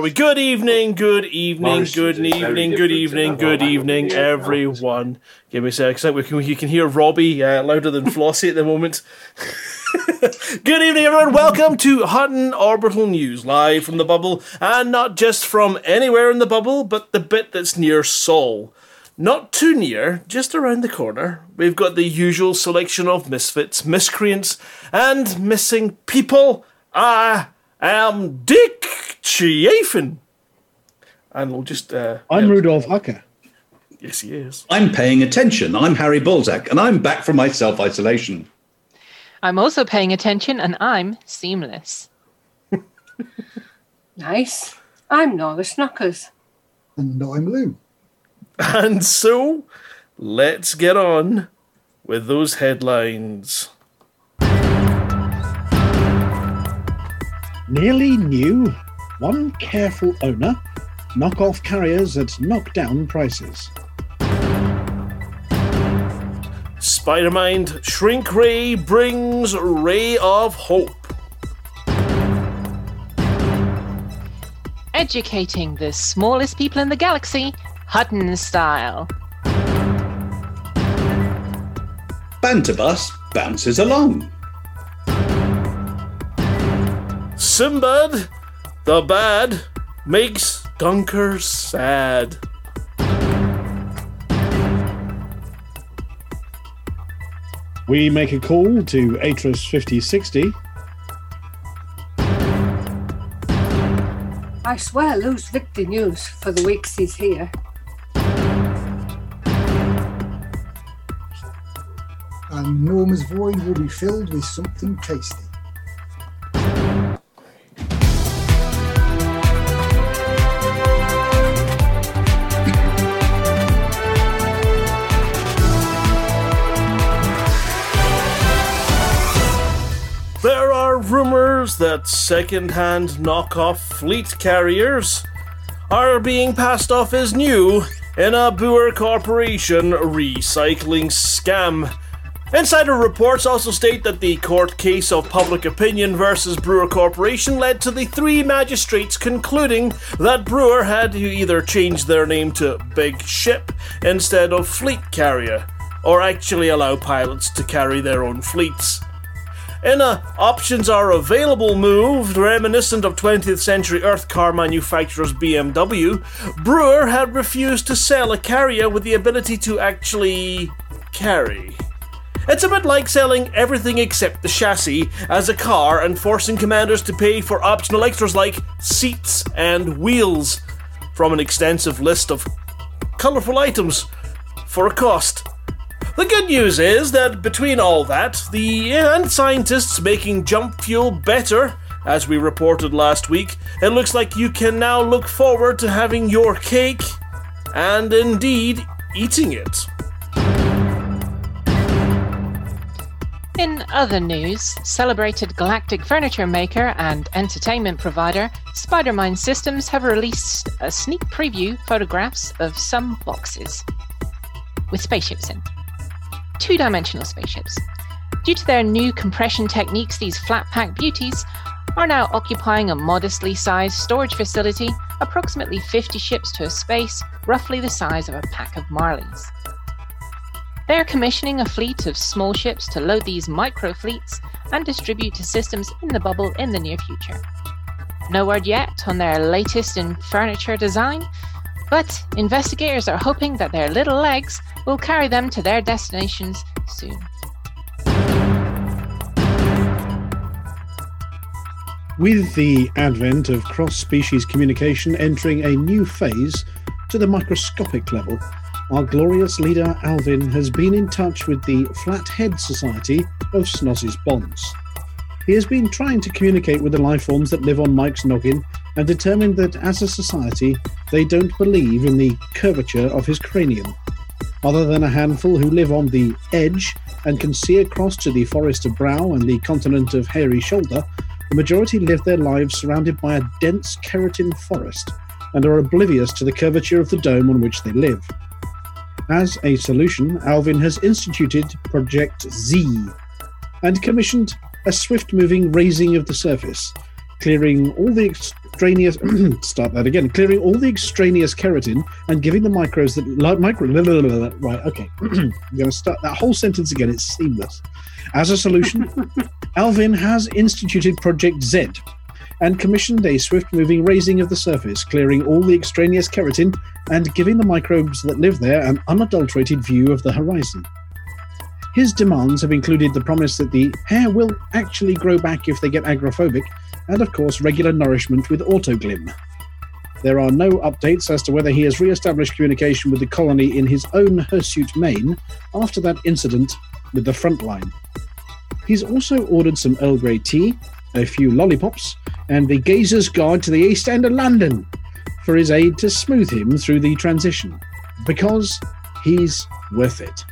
are we? Good evening, good evening, good evening, good evening, good evening, everyone. Give me a sec. You can hear Robbie louder than Flossie at the moment. Good evening, everyone. Welcome to Hutton Orbital News, live from the bubble, and not just from anywhere in the bubble, but the bit that's near Sol. Not too near, just around the corner. We've got the usual selection of misfits, miscreants, and missing people. I am Dick Chiafin. And we'll just... I'm Rudolf Hucker. Yes, he is. I'm paying attention. I'm Harry Balzac, and I'm back from my self-isolation. I'm also paying attention, and I'm seamless. Nice. I'm Nora Snockers. And I'm Lou. And so, let's get on with those headlines. Nearly new. One careful owner. Knock-off carriers at knock-down prices. Spider-Mind Shrink Ray brings Ray of Hope. Educating the smallest people in the galaxy, Hutton style. Banterbus bounces along. Sinbad the Bad makes Dunkers sad. We make a call to Atris 5060. I swear Lou's Victor News for the weeks he's here. And Norma's void will be filled with something tasty. There are rumours that second-hand knockoff fleet carriers are being passed off as new in a Boer Corporation recycling scam. Insider reports also state that the court case of public opinion versus Brewer Corporation led to the three magistrates concluding that Brewer had to either change their name to Big Ship instead of Fleet Carrier, or actually allow pilots to carry their own fleets. In a options are available move, reminiscent of 20th century Earth car manufacturers BMW, Brewer had refused to sell a carrier with the ability to actually carry. It's a bit like selling everything except the chassis as a car and forcing commanders to pay for optional extras like seats and wheels from an extensive list of colourful items for a cost. The good news is that between all that, and scientists making jump fuel better, as we reported last week, it looks like you can now look forward to having your cake, and indeed, eating it. In other news, celebrated galactic furniture maker and entertainment provider Spider-Mind Systems have released a sneak preview photographs of some boxes with spaceships in. Two-dimensional spaceships. Due to their new compression techniques, these flat-pack beauties are now occupying a modestly sized storage facility, approximately 50 ships to a space, roughly the size of a pack of Marlies. They are commissioning a fleet of small ships to load these micro-fleets and distribute to systems in the bubble in the near future. No word yet on their latest in furniture design, but investigators are hoping that their little legs will carry them to their destinations soon. With the advent of cross-species communication entering a new phase to the microscopic level, our glorious leader Alvin has been in touch with the Flathead Society of Snozzy's Bonds. He has been trying to communicate with the life forms that live on Mike's noggin and determined that as a society they don't believe in the curvature of his cranium. Other than a handful who live on the edge and can see across to the forest of Brow and the continent of Hairy Shoulder, the majority live their lives surrounded by a dense keratin forest and are oblivious to the curvature of the dome on which they live. As a solution, Alvin has instituted Project Z and commissioned a swift-moving raising of the surface, clearing all the extraneous clearing all the extraneous keratin and giving the microbes that right, okay. I'm going to start that whole sentence again. It's seamless. As a solution, Alvin has instituted Project Z and commissioned a swift-moving raising of the surface, clearing all the extraneous keratin and giving the microbes that live there an unadulterated view of the horizon. His demands have included the promise that the hair will actually grow back if they get agoraphobic, and of course regular nourishment with autoglim. There are no updates as to whether he has re-established communication with the colony in his own hirsute Maine after that incident with the front line. He's also ordered some Earl Grey tea, a few lollipops, and the Gazer's Guide to the East End of London for his aid to smooth him through the transition, because he's worth it.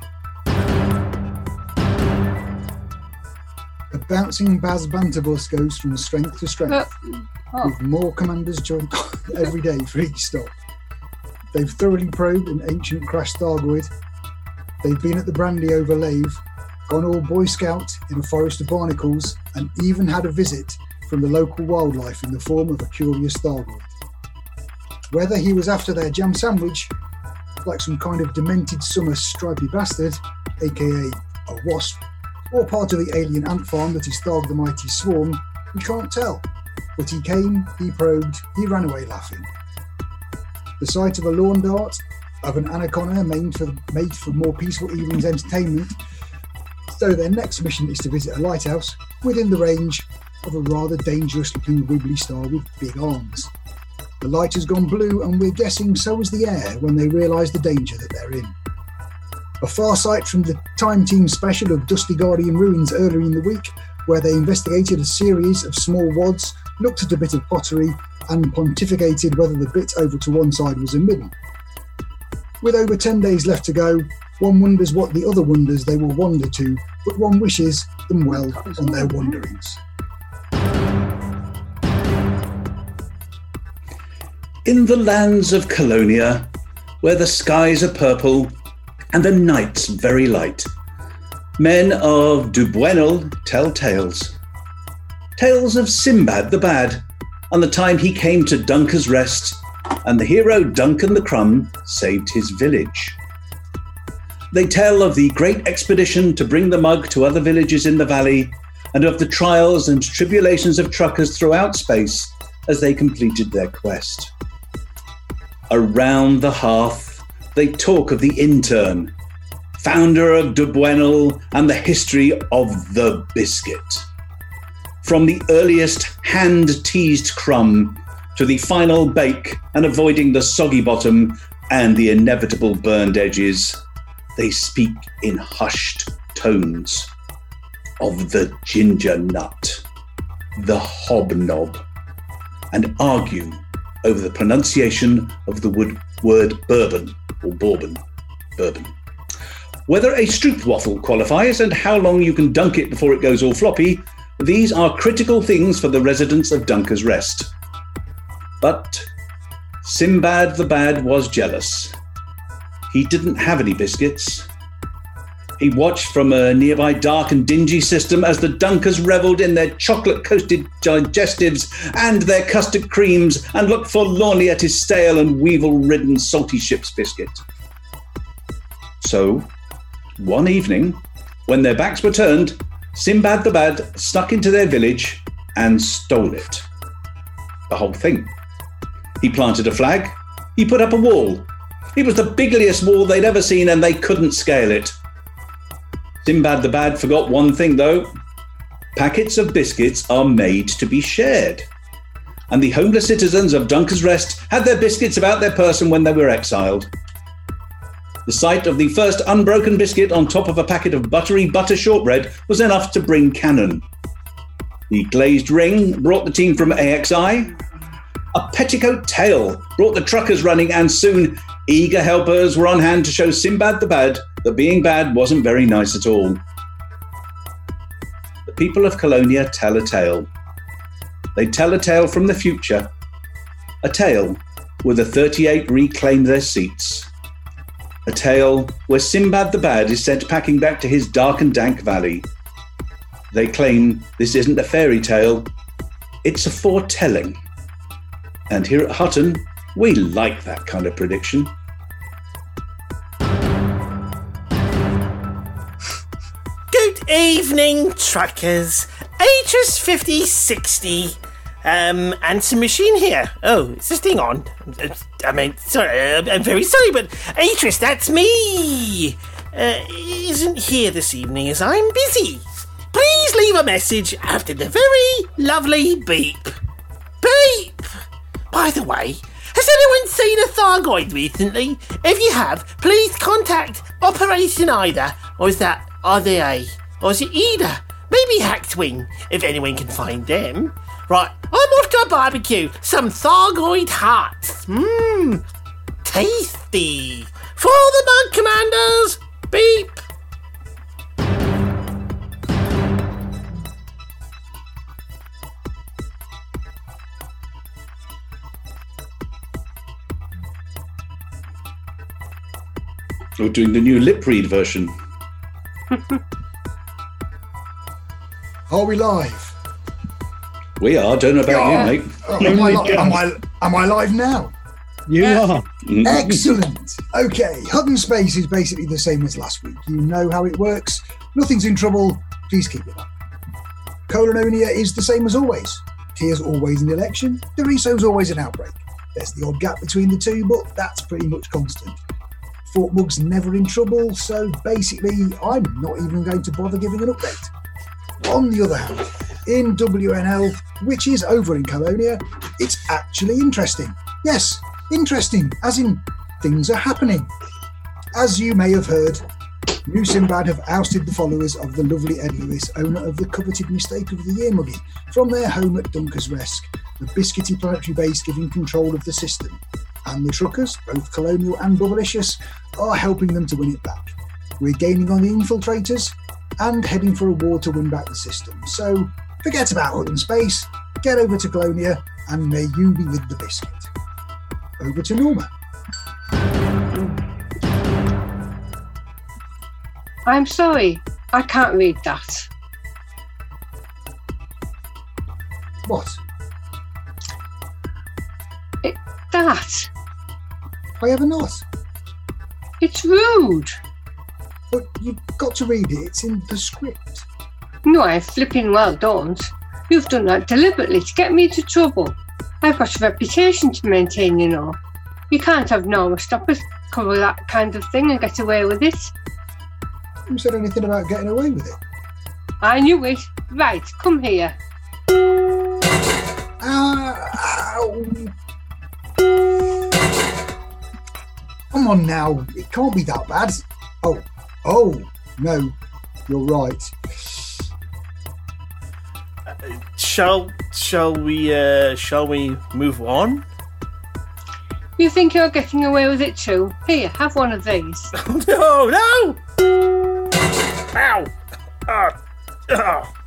The bouncing Baz banter bus goes from strength to strength, with more commanders joined every day for each stop. They've thoroughly probed an ancient crashed Thargoid. They've been at the Brandy over Lave, gone all Boy Scout in a forest of barnacles, and even had a visit from the local wildlife in the form of a curious Thargoid. Whether he was after their jam sandwich, like some kind of demented summer stripy bastard, aka a wasp, or part of the alien ant farm that is Tharg the Mighty Swarm, we can't tell. But he came, he probed, he ran away laughing. The sight of a lawn dart, of an anaconda made for more peaceful evening's entertainment, so their next mission is to visit a lighthouse within the range of a rather dangerous-looking wibbly star with big arms. The light has gone blue, and we're guessing so is the air when they realise the danger that they're in. A far sight from the Time Team special of Dusty Guardian Ruins earlier in the week, where they investigated a series of small wads, looked at a bit of pottery, and pontificated whether the bit over to one side was a middle. With over 10 days left to go, one wonders what the other wonders they will wander to, but one wishes them well on their wanderings. In the lands of Colonia, where the skies are purple and the nights very light, men of Dubuenel tell tales. Tales of Sinbad the Bad, and the time he came to Dunker's Rest, and the hero Duncan the Crumb saved his village. They tell of the great expedition to bring the mug to other villages in the valley, and of the trials and tribulations of truckers throughout space as they completed their quest. Around the hearth, they talk of the intern, founder of Dubuenel, and the history of the biscuit. From the earliest hand-teased crumb to the final bake and avoiding the soggy bottom and the inevitable burned edges, they speak in hushed tones of the ginger nut, the hobnob, and argue over the pronunciation of the word bourbon or bourbon. Whether a stroopwafel qualifies and how long you can dunk it before it goes all floppy, these are critical things for the residents of Dunker's Rest. But Sinbad the Bad was jealous. He didn't have any biscuits. He watched from a nearby dark and dingy system as the Dunkers revelled in their chocolate-coated digestives and their custard creams and looked forlornly at his stale and weevil-ridden salty ship's biscuit. So, one evening, when their backs were turned, Sinbad the Bad snuck into their village and stole it. The whole thing. He planted a flag. He put up a wall. It was the biggliest wall they'd ever seen, and they couldn't scale it. Sinbad the Bad forgot one thing, though. Packets of biscuits are made to be shared. And the homeless citizens of Dunker's Rest had their biscuits about their person when they were exiled. The sight of the first unbroken biscuit on top of a packet of buttery butter shortbread was enough to bring cannon. The glazed ring brought the team from AXI. A petticoat tail brought the truckers running, and soon eager helpers were on hand to show Sinbad the Bad that being bad wasn't very nice at all. The people of Colonia tell a tale. They tell a tale from the future. A tale where the 38 reclaim their seats. A tale where Sinbad the Bad is sent packing back to his dark and dank valley. They claim this isn't a fairy tale. It's a foretelling. And here at Hutton, we like that kind of prediction. Good evening, truckers. Aegis 5060. Answer machine here. Oh, is this thing on? Sorry, I'm very sorry, but Aegis, that's me. Isn't here this evening as I'm busy. Please leave a message after the very lovely beep. Beep! By the way, has anyone seen a Thargoid recently? If you have, please contact Operation Ida, or is that RDA? Or is it Ida? Maybe Hacked-Wing, if anyone can find them. Right, I'm off to a barbecue. Some Thargoid hearts. Tasty. For the Mud Commanders, beep. We're doing the new lip read version. Are we live? We are. Don't know about you, mate. Am I live now? You are. Excellent. Okay, Hutton Space is basically the same as last week. You know how it works. Nothing's in trouble. Please keep it up. Colononia is the same as always. Here's always an election. Doriso's always an outbreak. There's the odd gap between the two, but that's pretty much constant. Fort Mug's never in trouble, so basically I'm not even going to bother giving an update. On the other hand, in WNL, which is over in Colonia, it's actually interesting. Yes, interesting, as in things are happening. As you may have heard, New Sinbad have ousted the followers of the lovely Ed Lewis, owner of the coveted Mistake of the Year muggy, from their home at Dunkers Resk, the biscuity planetary base giving control of the system. And the truckers, both Colonial and Bubblicious, are helping them to win it back. We're gaining on the infiltrators and heading for a war to win back the system. So forget about Hutton Space, get over to Colonia, and may you be with the biscuit. Over to Norma. I'm sorry, I can't read that. What? That. I ever not. It's rude. But you've got to read it, it's in the script. No, I flipping well don't. You've done that deliberately to get me into trouble. I've got a reputation to maintain, you know. You can't have Norma Stoppers cover that kind of thing and get away with it. Who said anything about getting away with it? I knew it. Right, come here. Ow. Come on now, it can't be that bad. Oh, no, you're right. Shall we move on? You think you're getting away with it too? Here, have one of these. No! Ow!